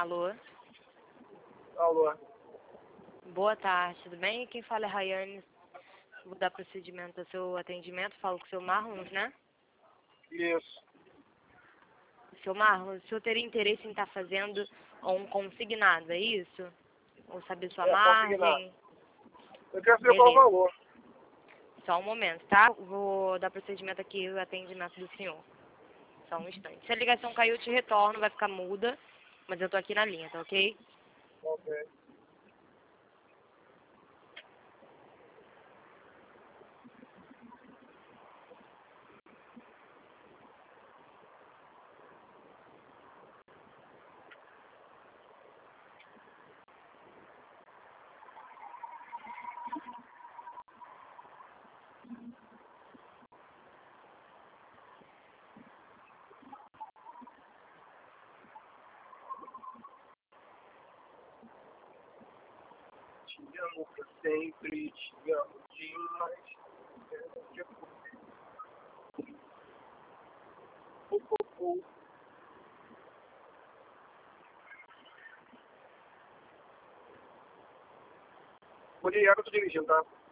Alô? Alô. Boa tarde, tudo bem? Quem fala é Rayane. Vou dar procedimento ao seu atendimento. Falo com o seu Marlon, né? Isso. Seu Marlon, o senhor teria interesse em estar fazendo um consignado, é isso? Ou saber sua margem? Consignado. Eu quero saber qual o Beleza. valor. Só um momento, tá? Vou dar procedimento aqui ao atendimento do senhor. Só um instante. Se a ligação caiu, eu te retorno, vai ficar muda. Mas eu tô aqui na linha, tá ok? Ok. Te amo pra sempre, te amo demais. Vou ligar que eu tô dirigindo, tá?